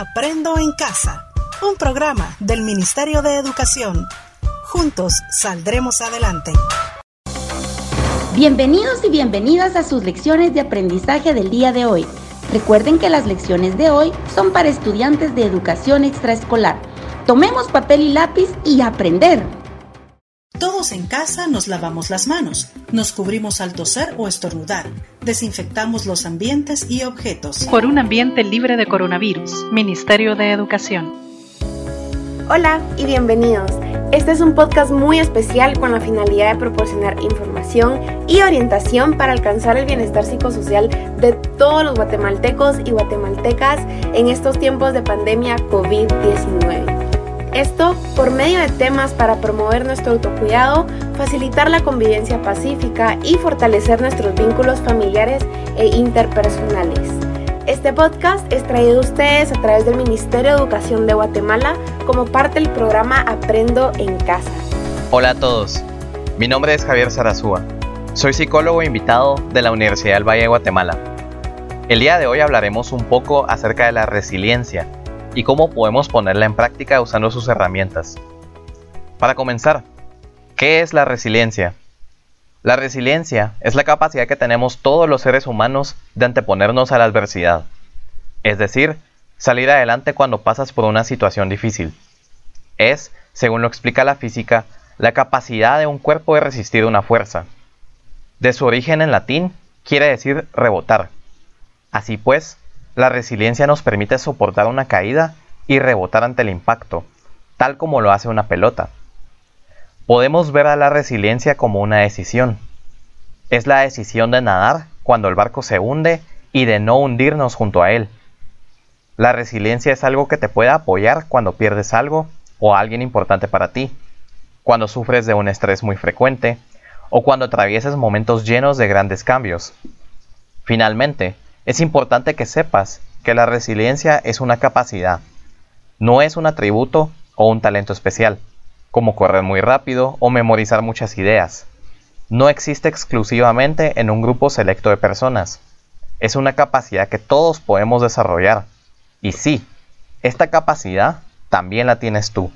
Aprendo en Casa, un programa del Ministerio de Educación. Juntos saldremos adelante. Bienvenidos y bienvenidas a sus lecciones de aprendizaje del día de hoy. Recuerden que las lecciones de hoy son para estudiantes de educación extraescolar. Tomemos papel y lápiz y aprender. Todos en casa nos lavamos las manos, nos cubrimos al toser o estornudar, desinfectamos los ambientes y objetos. Por un ambiente libre de coronavirus, Ministerio de Educación. Hola y bienvenidos. Este es un podcast muy especial con la finalidad de proporcionar información y orientación para alcanzar el bienestar psicosocial de todos los guatemaltecos y guatemaltecas en estos tiempos de pandemia COVID-19. Esto por medio de temas para promover nuestro autocuidado, facilitar la convivencia pacífica y fortalecer nuestros vínculos familiares e interpersonales. Este podcast es traído a ustedes a través del Ministerio de Educación de Guatemala como parte del programa Aprendo en Casa. Hola a todos, mi nombre es Javier Sarazúa, soy psicólogo invitado de la Universidad del Valle de Guatemala. El día de hoy hablaremos un poco acerca de la resiliencia y cómo podemos ponerla en práctica usando sus herramientas. Para comenzar, ¿qué es la resiliencia? La resiliencia es la capacidad que tenemos todos los seres humanos de anteponernos a la adversidad, es decir, salir adelante cuando pasas por una situación difícil. Es, según lo explica la física, la capacidad de un cuerpo de resistir una fuerza. De su origen en latín, quiere decir rebotar. Así pues, la resiliencia nos permite soportar una caída y rebotar ante el impacto, tal como lo hace una pelota. Podemos ver a la resiliencia como una decisión. Es la decisión de nadar cuando el barco se hunde y de no hundirnos junto a él. La resiliencia es algo que te puede apoyar cuando pierdes algo o a alguien importante para ti, cuando sufres de un estrés muy frecuente o cuando atraviesas momentos llenos de grandes cambios. Finalmente, es importante que sepas que la resiliencia es una capacidad, no es un atributo o un talento especial, como correr muy rápido o memorizar muchas ideas. No existe exclusivamente en un grupo selecto de personas. Es una capacidad que todos podemos desarrollar. Y sí, esta capacidad también la tienes tú.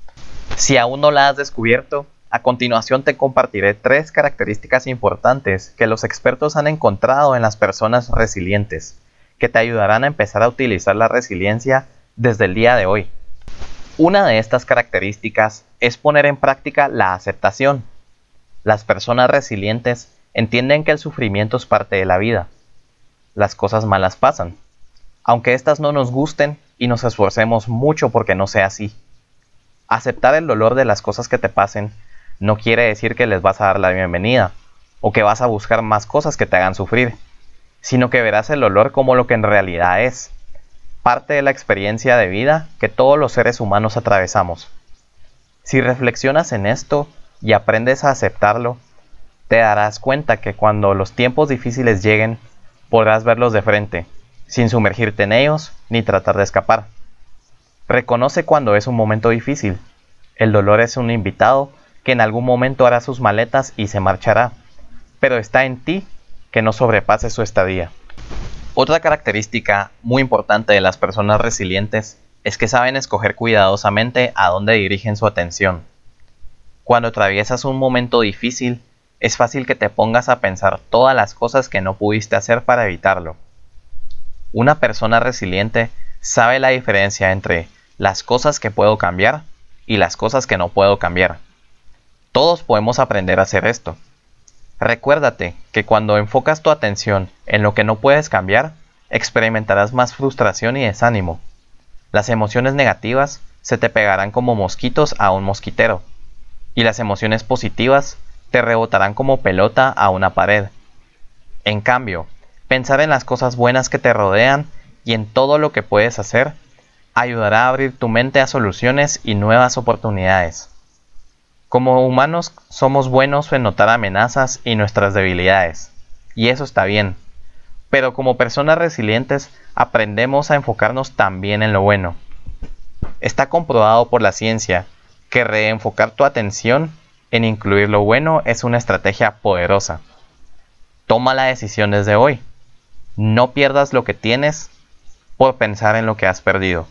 Si aún no la has descubierto, a continuación te compartiré 3 características importantes que los expertos han encontrado en las personas resilientes, que te ayudarán a empezar a utilizar la resiliencia desde el día de hoy. Una de estas características es poner en práctica la aceptación. Las personas resilientes entienden que el sufrimiento es parte de la vida. Las cosas malas pasan, aunque éstas no nos gusten y nos esforcemos mucho porque no sea así. Aceptar el dolor de las cosas que te pasen no quiere decir que les vas a dar la bienvenida o que vas a buscar más cosas que te hagan sufrir, sino que verás el dolor como lo que en realidad es, parte de la experiencia de vida que todos los seres humanos atravesamos. Si reflexionas en esto y aprendes a aceptarlo, te darás cuenta que cuando los tiempos difíciles lleguen, podrás verlos de frente, sin sumergirte en ellos ni tratar de escapar. Reconoce cuando es un momento difícil. El dolor es un invitado que en algún momento hará sus maletas y se marchará, pero está en ti que no sobrepases su estadía. Otra característica muy importante de las personas resilientes es que saben escoger cuidadosamente a dónde dirigen su atención. Cuando atraviesas un momento difícil, es fácil que te pongas a pensar todas las cosas que no pudiste hacer para evitarlo. Una persona resiliente sabe la diferencia entre las cosas que puedo cambiar y las cosas que no puedo cambiar. Todos podemos aprender a hacer esto. Recuérdate que cuando enfocas tu atención en lo que no puedes cambiar, experimentarás más frustración y desánimo. Las emociones negativas se te pegarán como mosquitos a un mosquitero, y las emociones positivas te rebotarán como pelota a una pared. En cambio, pensar en las cosas buenas que te rodean y en todo lo que puedes hacer, ayudará a abrir tu mente a soluciones y nuevas oportunidades. Como humanos somos buenos en notar amenazas y nuestras debilidades, y eso está bien. Pero como personas resilientes aprendemos a enfocarnos también en lo bueno. Está comprobado por la ciencia que reenfocar tu atención en incluir lo bueno es una estrategia poderosa. Toma la decisión desde hoy. No pierdas lo que tienes por pensar en lo que has perdido.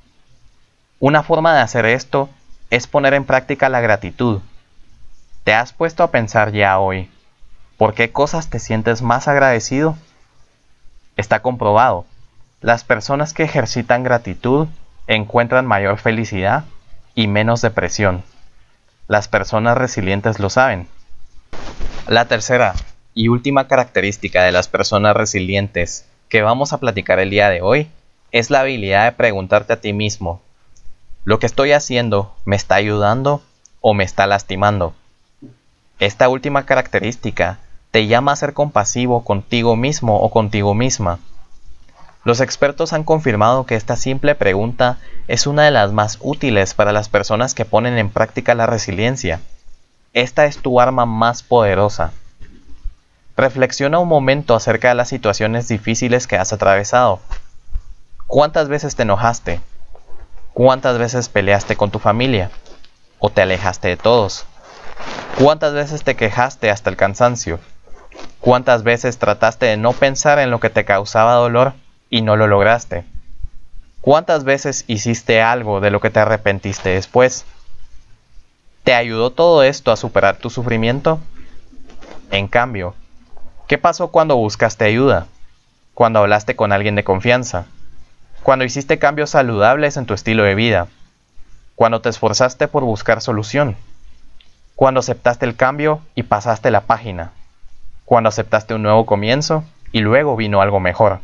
Una forma de hacer esto es poner en práctica la gratitud. ¿Te has puesto a pensar ya hoy por qué cosas te sientes más agradecido? Está comprobado. Las personas que ejercitan gratitud encuentran mayor felicidad y menos depresión. Las personas resilientes lo saben. La tercera y última característica de las personas resilientes que vamos a platicar el día de hoy es la habilidad de preguntarte a ti mismo: ¿lo que estoy haciendo me está ayudando o me está lastimando? Esta última característica te llama a ser compasivo contigo mismo o contigo misma. Los expertos han confirmado que esta simple pregunta es una de las más útiles para las personas que ponen en práctica la resiliencia. Esta es tu arma más poderosa. Reflexiona un momento acerca de las situaciones difíciles que has atravesado. ¿Cuántas veces te enojaste? ¿Cuántas veces peleaste con tu familia? ¿O te alejaste de todos? ¿Cuántas veces te quejaste hasta el cansancio? ¿Cuántas veces trataste de no pensar en lo que te causaba dolor y no lo lograste? ¿Cuántas veces hiciste algo de lo que te arrepentiste después? ¿Te ayudó todo esto a superar tu sufrimiento? En cambio, ¿qué pasó cuando buscaste ayuda? Cuando hablaste con alguien de confianza. Cuando hiciste cambios saludables en tu estilo de vida. Cuando te esforzaste por buscar solución. Cuando aceptaste el cambio y pasaste la página. Cuando aceptaste un nuevo comienzo y luego vino algo mejor.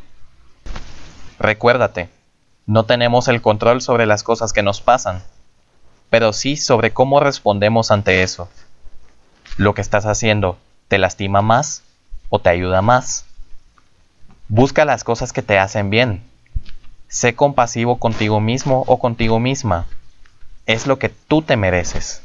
Recuérdate, no tenemos el control sobre las cosas que nos pasan, pero sí sobre cómo respondemos ante eso. ¿Lo que estás haciendo te lastima más o te ayuda más? Busca las cosas que te hacen bien. Sé compasivo contigo mismo o contigo misma. Es lo que tú te mereces.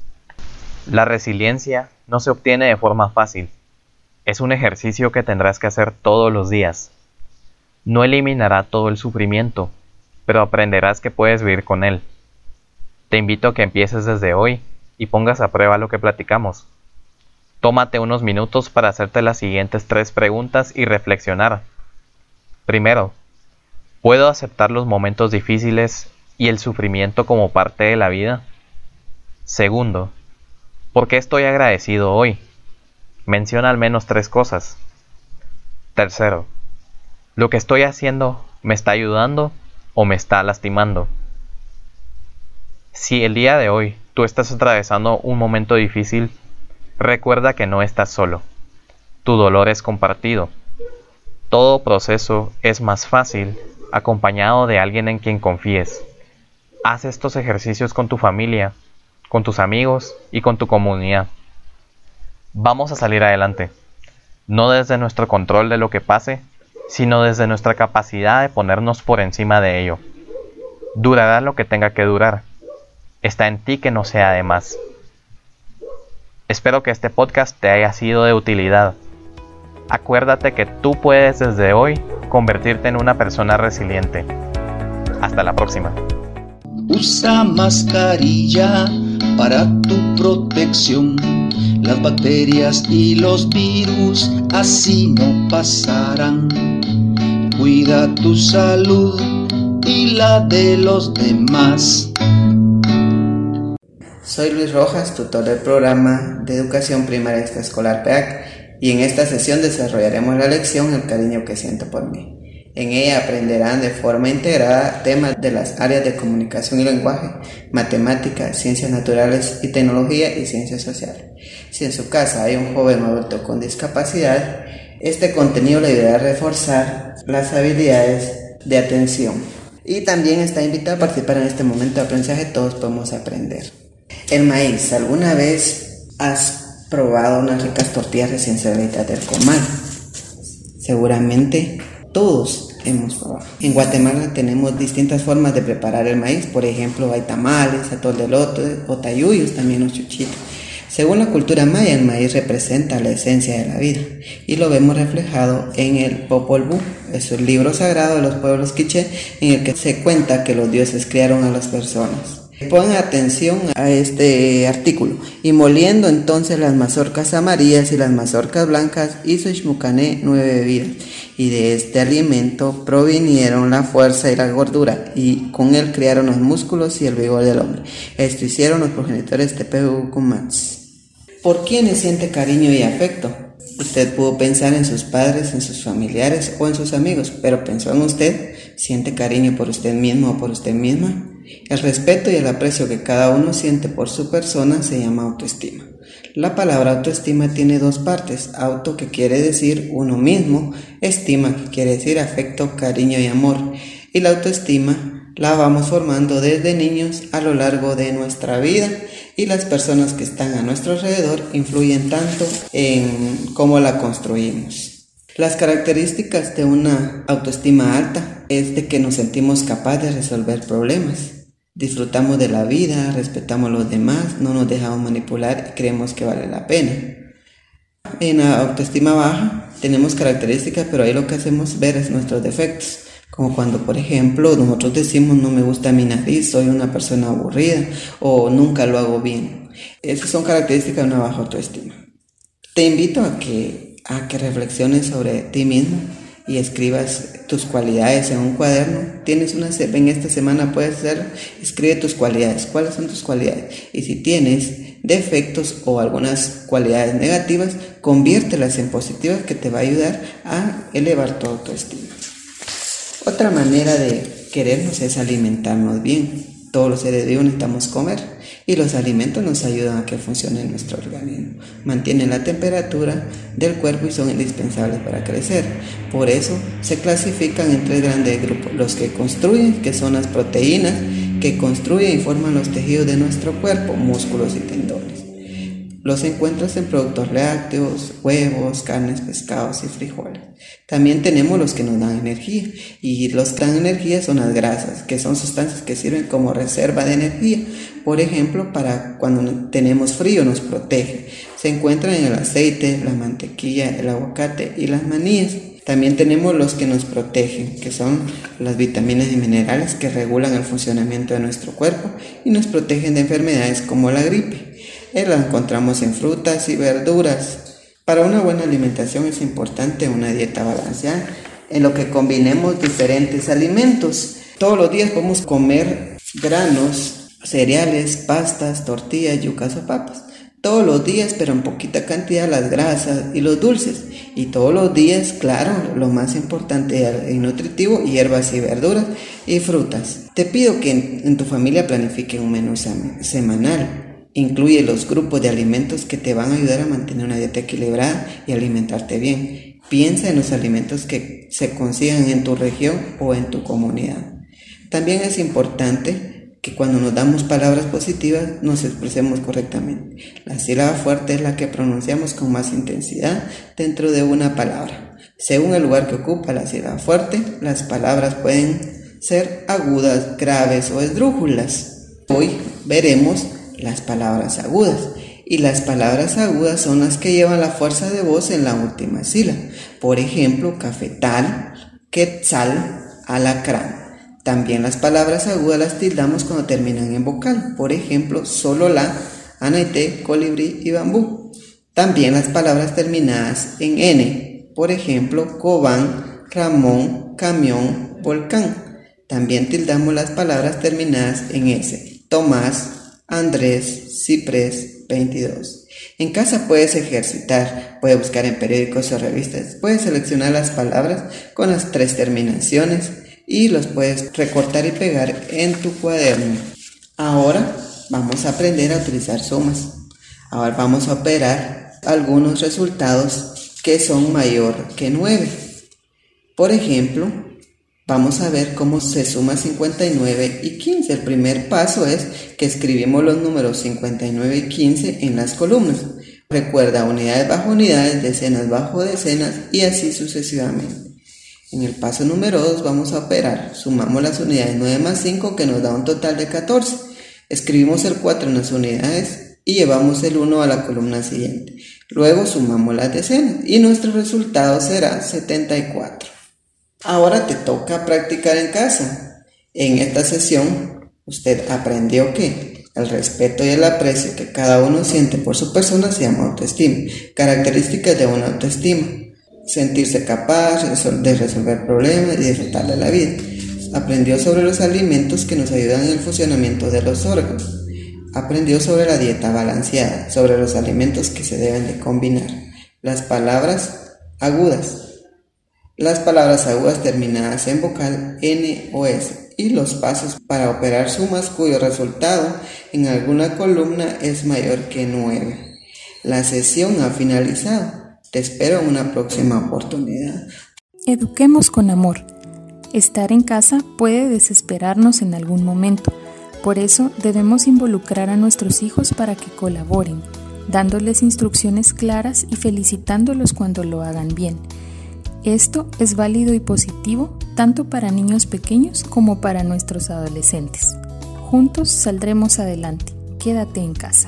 La resiliencia no se obtiene de forma fácil. Es un ejercicio que tendrás que hacer todos los días. No eliminará todo el sufrimiento, pero aprenderás que puedes vivir con él. Te invito a que empieces desde hoy y pongas a prueba lo que platicamos. Tómate unos minutos para hacerte las siguientes 3 preguntas y reflexionar. Primero, ¿puedo aceptar los momentos difíciles y el sufrimiento como parte de la vida? Segundo, ¿por qué estoy agradecido hoy? Menciona al menos 3 cosas. Tercero, ¿lo que estoy haciendo me está ayudando o me está lastimando? Si el día de hoy tú estás atravesando un momento difícil, recuerda que no estás solo. Tu dolor es compartido. Todo proceso es más fácil acompañado de alguien en quien confíes. Haz estos ejercicios con tu familia, con tus amigos y con tu comunidad. Vamos a salir adelante, no desde nuestro control de lo que pase, sino desde nuestra capacidad de ponernos por encima de ello. Durará lo que tenga que durar. Está en ti que no sea de más. Espero que este podcast te haya sido de utilidad. Acuérdate que tú puedes desde hoy convertirte en una persona resiliente. Hasta la próxima. Usa mascarilla para tu protección. Las bacterias y los virus así no pasarán. Cuida tu salud y la de los demás. Soy Luis Rojas, tutor del programa de Educación Primaria Extraescolar PEAC, y en esta sesión desarrollaremos la lección El cariño que siento por mí. En ella aprenderán de forma integrada temas de las áreas de comunicación y lenguaje, matemáticas, ciencias naturales y tecnología y ciencias sociales. Si en su casa hay un joven o adulto con discapacidad, este contenido le ayudará a reforzar las habilidades de atención. Y también está invitado a participar en este momento de aprendizaje. Todos podemos aprender. El maíz. ¿Alguna vez has probado unas ricas tortillas recién salidas del comal? Seguramente todos hemos probado. En Guatemala tenemos distintas formas de preparar el maíz. Por ejemplo, hay tamales, atol de elote o tayuyos, también los chuchitos. Según la cultura maya, el maíz representa la esencia de la vida y lo vemos reflejado en el Popol Vuh, es el libro sagrado de los pueblos quiché en el que se cuenta que los dioses criaron a las personas. Pongan atención a este artículo. Y moliendo entonces las mazorcas amarillas y las mazorcas blancas, hizo Ixmucané 9 bebidas. y de este alimento provinieron la fuerza y la gordura, y con él criaron los músculos y el vigor del hombre. Esto hicieron los progenitores Tepehucumats. ¿Por quiénes siente cariño y afecto? Usted pudo pensar en sus padres, en sus familiares o en sus amigos, pero ¿pensó en usted? ¿Siente cariño por usted mismo o por usted misma? El respeto y el aprecio que cada uno siente por su persona se llama autoestima. La palabra autoestima tiene dos partes: auto, que quiere decir uno mismo; estima, que quiere decir afecto, cariño y amor. Y la autoestima la vamos formando desde niños a lo largo de nuestra vida, y las personas que están a nuestro alrededor influyen tanto en cómo la construimos. Las características de una autoestima alta es de que nos sentimos capaces de resolver problemas, disfrutamos de la vida, respetamos a los demás, no nos dejamos manipular y creemos que vale la pena. En la autoestima baja tenemos características, pero ahí lo que hacemos ver es nuestros defectos, como cuando, por ejemplo, nosotros decimos: no me gusta mi nariz, soy una persona aburrida, o nunca lo hago bien. Esas son características de una baja autoestima. Te invito a que reflexiones sobre ti mismo y escribas tus cualidades en un cuaderno. En esta semana puedes escribe tus cualidades. ¿Cuáles son tus cualidades? Y si tienes defectos o algunas cualidades negativas, conviértelas en positivas, que te va a ayudar a elevar tu autoestima. Otra manera de querernos es alimentarnos bien. Todos los seres vivos necesitamos comer, y los alimentos nos ayudan a que funcione nuestro organismo. Mantienen la temperatura del cuerpo y son indispensables para crecer. Por eso se clasifican en 3 grandes grupos: los que construyen, que son las proteínas, que construyen y forman los tejidos de nuestro cuerpo, músculos y tendones. Los encuentras en productos lácteos, huevos, carnes, pescados y frijoles. También tenemos los que nos dan energía, y los que dan energía son las grasas, que son sustancias que sirven como reserva de energía. Por ejemplo, para cuando tenemos frío nos protege. Se encuentran en el aceite, la mantequilla, el aguacate y las manías. También tenemos los que nos protegen, que son las vitaminas y minerales que regulan el funcionamiento de nuestro cuerpo y nos protegen de enfermedades como la gripe. Las encontramos en frutas y verduras. Para una buena alimentación es importante una dieta balanceada, en lo que combinemos diferentes alimentos. Todos los días podemos comer granos, cereales, pastas, tortillas, yucas o papas. Todos los días, pero en poquita cantidad, las grasas y los dulces. Y todos los días, claro, lo más importante y nutritivo, hierbas y verduras y frutas. Te pido que en tu familia planifiquen un menú semanal. Incluye los grupos de alimentos que te van a ayudar a mantener una dieta equilibrada y alimentarte bien. Piensa en los alimentos que se consigan en tu región o en tu comunidad. También es importante que cuando nos damos palabras positivas nos expresemos correctamente. La sílaba fuerte es la que pronunciamos con más intensidad dentro de una palabra. Según el lugar que ocupa la sílaba fuerte, las palabras pueden ser agudas, graves o esdrújulas. Hoy veremos las palabras agudas, y las palabras agudas son las que llevan la fuerza de voz en la última sílaba. Por ejemplo, cafetal, quetzal, alacrán. También las palabras agudas las tildamos cuando terminan en vocal. Por ejemplo, sololá, anaité, colibrí y bambú. También las palabras terminadas en N. Por ejemplo, Cobán, Ramón, camión, volcán. También tildamos las palabras terminadas en S. Tomás, Andrés, Ciprés, 22. En casa puedes ejercitar, puedes buscar en periódicos o revistas, puedes seleccionar las palabras con las 3 terminaciones y los puedes recortar y pegar en tu cuaderno. Ahora vamos a aprender a utilizar sumas. Ahora vamos a operar algunos resultados que son mayor que 9. Por ejemplo, vamos a ver cómo se suma 59 y 15. El primer paso es que escribimos los números 59 y 15 en las columnas. Recuerda, unidades bajo unidades, decenas bajo decenas y así sucesivamente. En el paso número 2 vamos a operar. Sumamos las unidades 9 más 5, que nos da un total de 14. Escribimos el 4 en las unidades y llevamos el 1 a la columna siguiente. Luego sumamos las decenas y nuestro resultado será 74. Ahora te toca practicar en casa. En esta sesión, usted aprendió que el respeto y el aprecio que cada uno siente por su persona se llama autoestima. Características de una autoestima: sentirse capaz de resolver problemas y disfrutar de la vida. Aprendió sobre los alimentos que nos ayudan en el funcionamiento de los órganos. Aprendió sobre la dieta balanceada, sobre los alimentos que se deben de combinar. Las palabras agudas. Las palabras agudas terminadas en vocal N o S y los pasos para operar sumas cuyo resultado en alguna columna es mayor que 9. La sesión ha finalizado. Te espero en una próxima oportunidad. Eduquemos con amor. Estar en casa puede desesperarnos en algún momento. Por eso debemos involucrar a nuestros hijos para que colaboren, dándoles instrucciones claras y felicitándolos cuando lo hagan bien. Esto es válido y positivo tanto para niños pequeños como para nuestros adolescentes. Juntos saldremos adelante. Quédate en casa.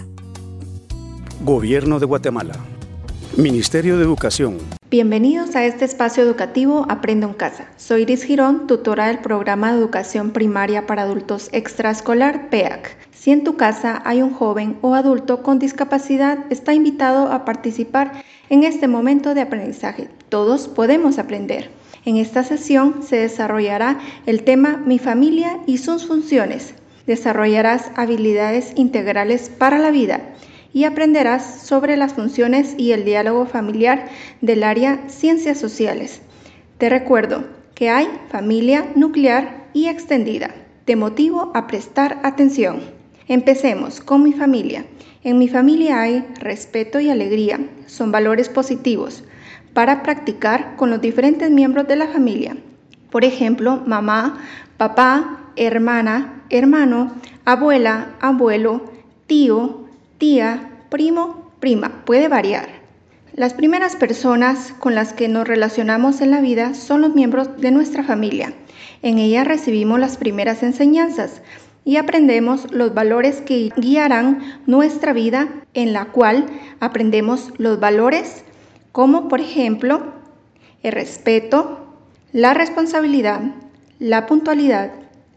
Gobierno de Guatemala. Ministerio de Educación. Bienvenidos a este espacio educativo Aprendo en Casa. Soy Iris Girón, tutora del Programa de Educación Primaria para Adultos Extraescolar PEAC. Si en tu casa hay un joven o adulto con discapacidad, está invitado a participar en este momento de aprendizaje. Todos podemos aprender. En esta sesión se desarrollará el tema Mi familia y sus funciones. Desarrollarás habilidades integrales para la vida y aprenderás sobre las funciones y el diálogo familiar del área Ciencias Sociales. Te recuerdo que hay familia nuclear y extendida. Te motivo a prestar atención. Empecemos con mi familia. En mi familia hay respeto y alegría. Son valores positivos para practicar con los diferentes miembros de la familia. Por ejemplo, mamá, papá, hermana, hermano, abuela, abuelo, tío, tía, primo, prima. Puede variar. Las primeras personas con las que nos relacionamos en la vida son los miembros de nuestra familia. En ella recibimos las primeras enseñanzas y aprendemos los valores que guiarán nuestra vida, en la cual aprendemos los valores como, por ejemplo, el respeto, la responsabilidad, la puntualidad,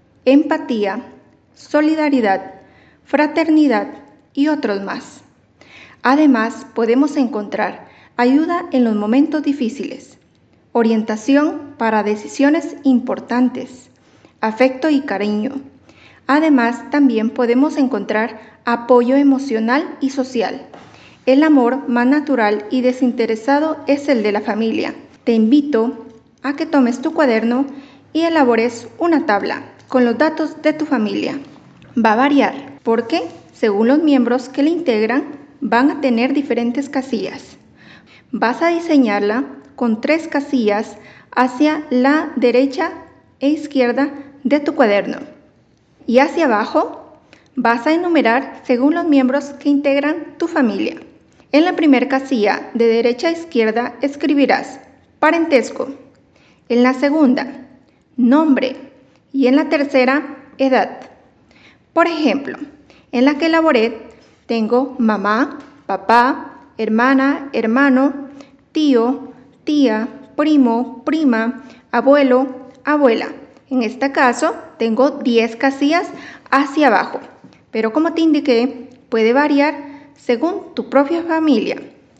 empatía, solidaridad, fraternidad y otros más. Además, podemos encontrar ayuda en los momentos difíciles, orientación para decisiones importantes, afecto y cariño. Además, también podemos encontrar apoyo emocional y social. El amor más natural y desinteresado es el de la familia. Te invito a que tomes tu cuaderno y elabores una tabla con los datos de tu familia. Va a variar porque, según los miembros que la integran, van a tener diferentes casillas. Vas a diseñarla con 3 casillas hacia la derecha e izquierda de tu cuaderno. Y hacia abajo vas a enumerar según los miembros que integran tu familia. En la primera casilla de derecha a izquierda escribirás parentesco. En la segunda, nombre. Y en la tercera, edad. Por ejemplo, en la que elaboré tengo mamá, papá, hermana, hermano, tío, tía, primo, prima, abuelo, abuela. En este caso tengo 10 casillas hacia abajo, pero como te indiqué, puede variar según tu propia familia.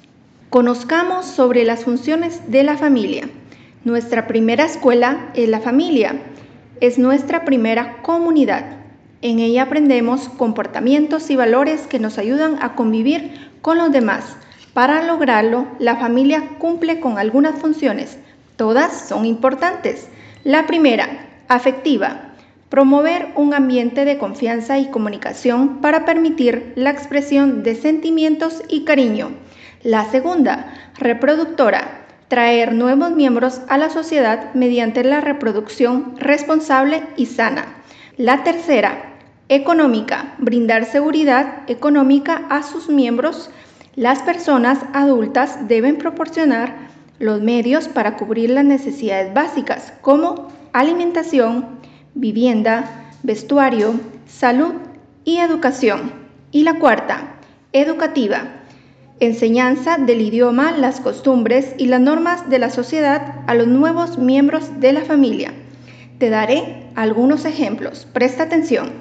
Conozcamos sobre las funciones de la familia. Nuestra primera escuela es la familia. Es nuestra primera comunidad. En ella aprendemos comportamientos y valores que nos ayudan a convivir con los demás. Para lograrlo, la familia cumple con algunas funciones. Todas son importantes. La primera, afectiva. Promover un ambiente de confianza y comunicación para permitir la expresión de sentimientos y cariño. La segunda, reproductora. Traer nuevos miembros a la sociedad mediante la reproducción responsable y sana. La tercera, económica. Brindar seguridad económica a sus miembros. Las personas adultas deben proporcionar los medios para cubrir las necesidades básicas como alimentación, vivienda, vestuario, salud y educación. Y la cuarta, educativa. Enseñanza del idioma, las costumbres y las normas de la sociedad a los nuevos miembros de la familia. Te daré algunos ejemplos. Presta atención.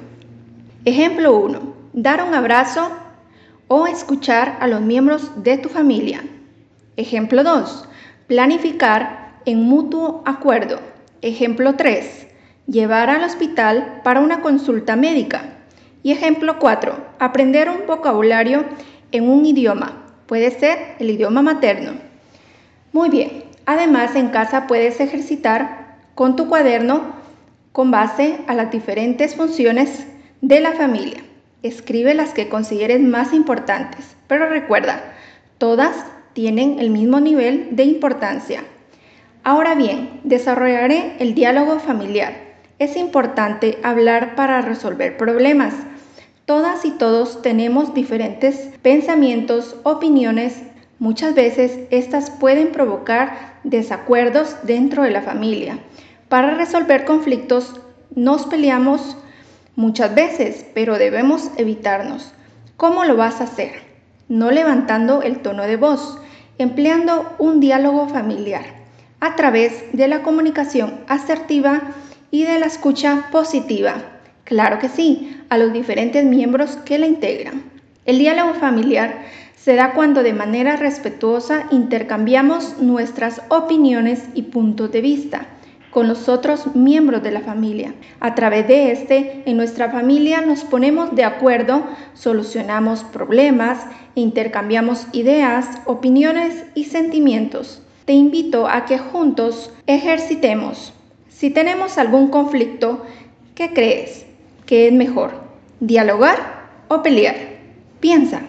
Ejemplo 1. Dar un abrazo o escuchar a los miembros de tu familia. Ejemplo 2. Planificar en mutuo acuerdo. Ejemplo 3. Llevar al hospital para una consulta médica. Y ejemplo 4. Aprender un vocabulario en un idioma. Puede ser el idioma materno. Muy bien. Además, en casa puedes ejercitar con tu cuaderno con base a las diferentes funciones de la familia. Escribe las que consideres más importantes, pero recuerda, todas tienen el mismo nivel de importancia. Ahora bien, desarrollaré el diálogo familiar. Es importante hablar para resolver problemas. Todas y todos tenemos diferentes pensamientos, opiniones. Muchas veces estas pueden provocar desacuerdos dentro de la familia. Para resolver conflictos nos peleamos muchas veces, pero debemos evitarnos. ¿Cómo lo vas a hacer? No levantando el tono de voz, empleando un diálogo familiar a través de la comunicación asertiva y de la escucha positiva. Claro que sí, a los diferentes miembros que la integran. El diálogo familiar se da cuando de manera respetuosa intercambiamos nuestras opiniones y puntos de vista con los otros miembros de la familia. A través de en nuestra familia nos ponemos de acuerdo, solucionamos problemas, intercambiamos ideas, opiniones y sentimientos. Te invito a que juntos ejercitemos. Si tenemos algún conflicto, ¿qué crees? ¿Qué es mejor? ¿Dialogar o pelear? Piensa.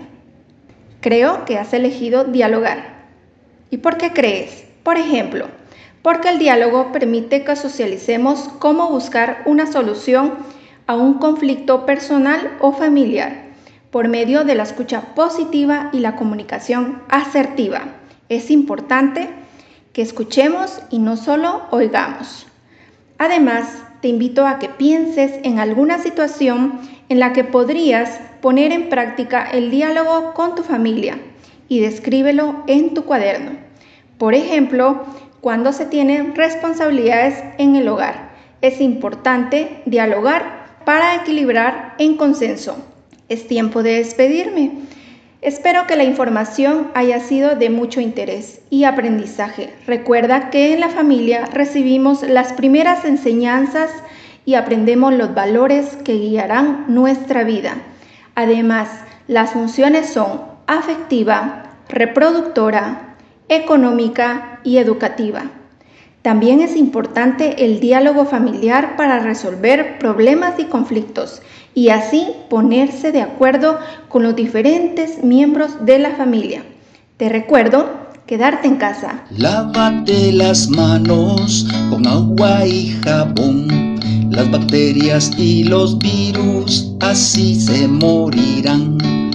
Creo que has elegido dialogar. ¿Y por qué crees? Por ejemplo, porque el diálogo permite que socialicemos cómo buscar una solución a un conflicto personal o familiar por medio de la escucha positiva y la comunicación asertiva. Es importante que escuchemos y no solo oigamos. Además, te invito a que pienses en alguna situación en la que podrías poner en práctica el diálogo con tu familia y descríbelo en tu cuaderno. Por ejemplo, cuando se tienen responsabilidades en el hogar, es importante dialogar para equilibrar en consenso. Es tiempo de despedirme. Espero que la información haya sido de mucho interés y aprendizaje. Recuerda que en la familia recibimos las primeras enseñanzas y aprendemos los valores que guiarán nuestra vida. Además, las funciones son afectiva, reproductora, económica y educativa. También es importante el diálogo familiar para resolver problemas y conflictos y así ponerse de acuerdo con los diferentes miembros de la familia. Te recuerdo quedarte en casa. Lávate las manos con agua y jabón. Las bacterias y los virus así se morirán.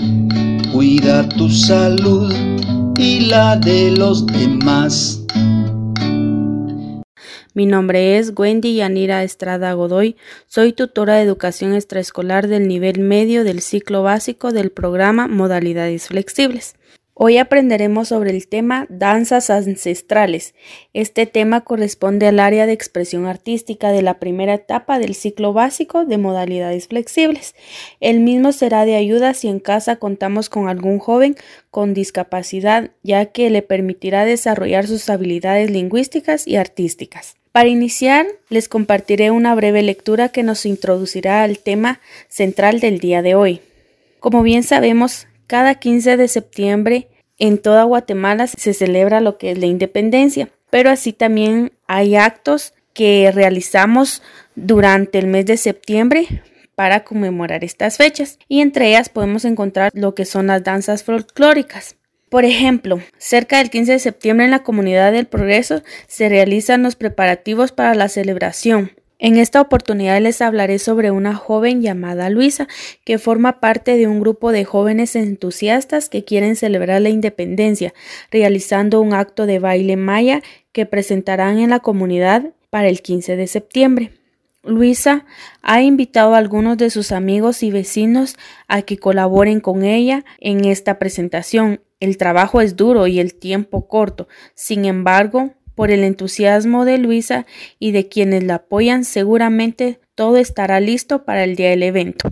Cuida tu salud y la de los demás. Mi nombre es Wendy Yanira Estrada Godoy, soy tutora de educación extraescolar del nivel medio del ciclo básico del programa Modalidades Flexibles. Hoy aprenderemos sobre el tema danzas ancestrales. Este tema corresponde al área de expresión artística de la primera etapa del ciclo básico de Modalidades Flexibles. El mismo será de ayuda si en casa contamos con algún joven con discapacidad, ya que le permitirá desarrollar sus habilidades lingüísticas y artísticas. Para iniciar, les compartiré una breve lectura que nos introducirá al tema central del día de hoy. Como bien sabemos, cada 15 de septiembre en toda Guatemala se celebra lo que es la independencia, pero así también hay actos que realizamos durante el mes de septiembre para conmemorar estas fechas, y entre ellas podemos encontrar lo que son las danzas folclóricas. Por ejemplo, cerca del 15 de septiembre en la Comunidad del Progreso se realizan los preparativos para la celebración. En esta oportunidad les hablaré sobre una joven llamada Luisa, que forma parte de un grupo de jóvenes entusiastas que quieren celebrar la independencia, realizando un acto de baile maya que presentarán en la comunidad para el 15 de septiembre. Luisa ha invitado a algunos de sus amigos y vecinos a que colaboren con ella en esta presentación. El trabajo es duro y el tiempo corto, sin embargo, por el entusiasmo de Luisa y de quienes la apoyan, seguramente todo estará listo para el día del evento.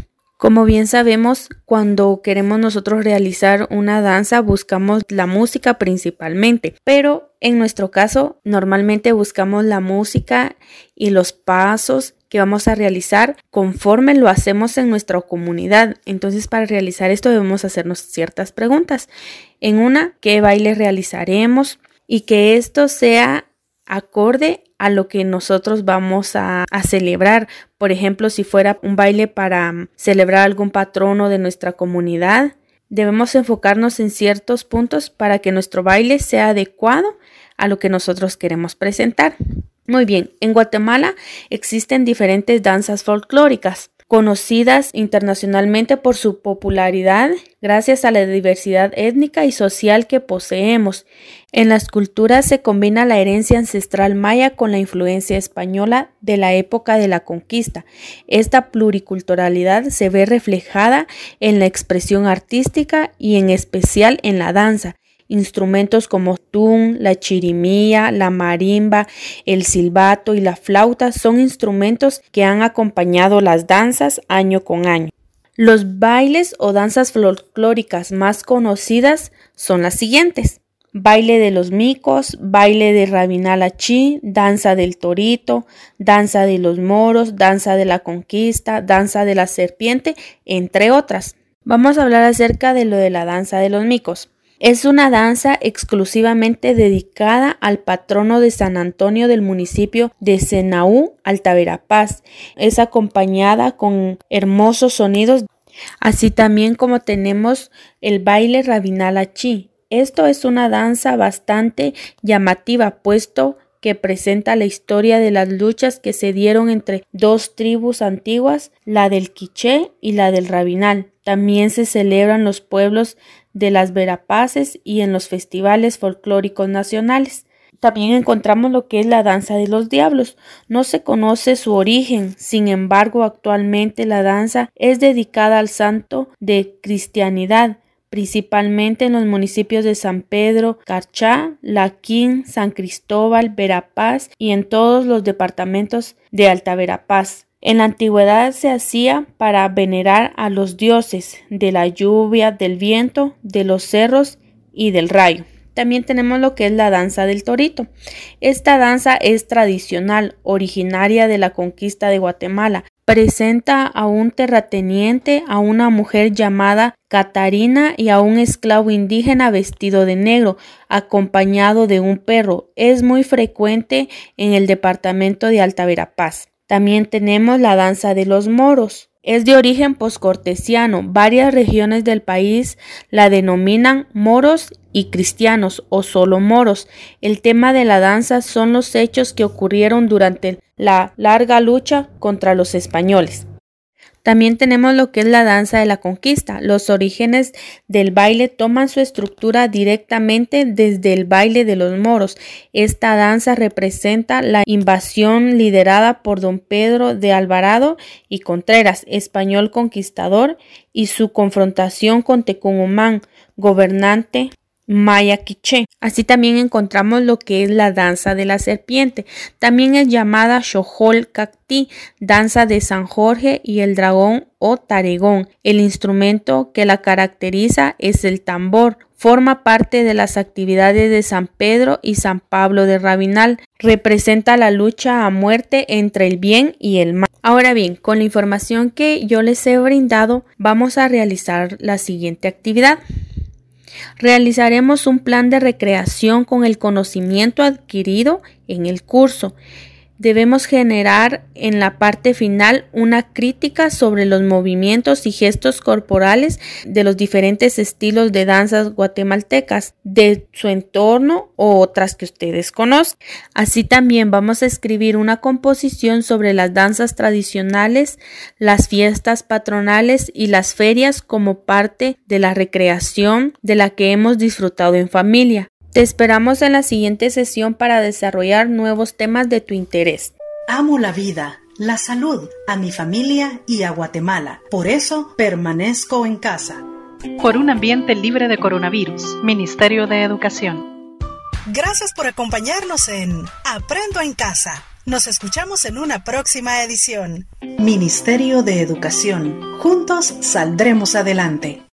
Como bien sabemos, cuando queremos nosotros realizar una danza, buscamos la música principalmente, pero en nuestro caso, normalmente buscamos la música y los pasos que vamos a realizar conforme lo hacemos en nuestra comunidad. Entonces, para realizar esto debemos hacernos ciertas preguntas. En una, ¿qué baile realizaremos? Y que esto sea acorde a lo que nosotros vamos a celebrar. Por ejemplo, si fuera un baile para celebrar algún patrono de nuestra comunidad, debemos enfocarnos en ciertos puntos para que nuestro baile sea adecuado a lo que nosotros queremos presentar. Muy bien, en Guatemala existen diferentes danzas folclóricas, conocidas internacionalmente por su popularidad gracias a la diversidad étnica y social que poseemos. En las culturas se combina la herencia ancestral maya con la influencia española de la época de la conquista. Esta pluriculturalidad se ve reflejada en la expresión artística y en especial en la danza. Instrumentos como tun, la chirimía, la marimba, el silbato y la flauta son instrumentos que han acompañado las danzas año con año. Los bailes o danzas folclóricas más conocidas son las siguientes: baile de los micos, baile de Rabinal Achí, danza del torito, danza de los moros, danza de la conquista, danza de la serpiente, entre otras. Vamos a hablar acerca de lo de la danza de los micos. Es una danza exclusivamente dedicada al patrono de San Antonio del municipio de Senaú, Alta Verapaz. Es acompañada con hermosos sonidos, así también como tenemos el baile Rabinal Achí. Esto es una danza bastante llamativa, puesto que presenta la historia de las luchas que se dieron entre dos tribus antiguas, la del Quiché y la del Rabinal. También se celebran los pueblos de las Verapaces y en los festivales folclóricos nacionales. También encontramos lo que es la danza de los diablos. No se conoce su origen, sin embargo, actualmente la danza es dedicada al santo de cristianidad, principalmente en los municipios de San Pedro, Carchá, Laquín, San Cristóbal, Verapaz y en todos los departamentos de Alta Verapaz. En la antigüedad se hacía para venerar a los dioses de la lluvia, del viento, de los cerros y del rayo. También tenemos lo que es la danza del torito. Esta danza es tradicional, originaria de la conquista de Guatemala. Presenta a un terrateniente, a una mujer llamada Catarina y a un esclavo indígena vestido de negro, acompañado de un perro. Es muy frecuente en el departamento de Alta Verapaz. También tenemos la danza de los moros. Es de origen poscortesiano. Varias regiones del país la denominan moros y cristianos o solo moros. El tema de la danza son los hechos que ocurrieron durante la larga lucha contra los españoles. También tenemos lo que es la danza de la conquista. Los orígenes del baile toman su estructura directamente desde el baile de los moros. Esta danza representa la invasión liderada por don Pedro de Alvarado y Contreras, español conquistador, y su confrontación con Tecumumán, gobernante maya quiché. Así también encontramos lo que es la danza de la serpiente. También es llamada Xochol Cactí, danza de San Jorge y el dragón o taregón. El instrumento que la caracteriza es el tambor. Forma parte de las actividades de San Pedro y San Pablo de Rabinal. Representa la lucha a muerte entre el bien y el mal. Ahora bien, con la información que yo les he brindado, vamos a realizar la siguiente actividad. Realizaremos un plan de recreación con el conocimiento adquirido en el curso. Debemos generar en la parte final una crítica sobre los movimientos y gestos corporales de los diferentes estilos de danzas guatemaltecas, de su entorno o otras que ustedes conozcan. Así también vamos a escribir una composición sobre las danzas tradicionales, las fiestas patronales y las ferias como parte de la recreación de la que hemos disfrutado en familia. Te esperamos en la siguiente sesión para desarrollar nuevos temas de tu interés. Amo la vida, la salud, a mi familia y a Guatemala. Por eso permanezco en casa. Por un ambiente libre de coronavirus, Ministerio de Educación. Gracias por acompañarnos en Aprendo en Casa. Nos escuchamos en una próxima edición. Ministerio de Educación. Juntos saldremos adelante.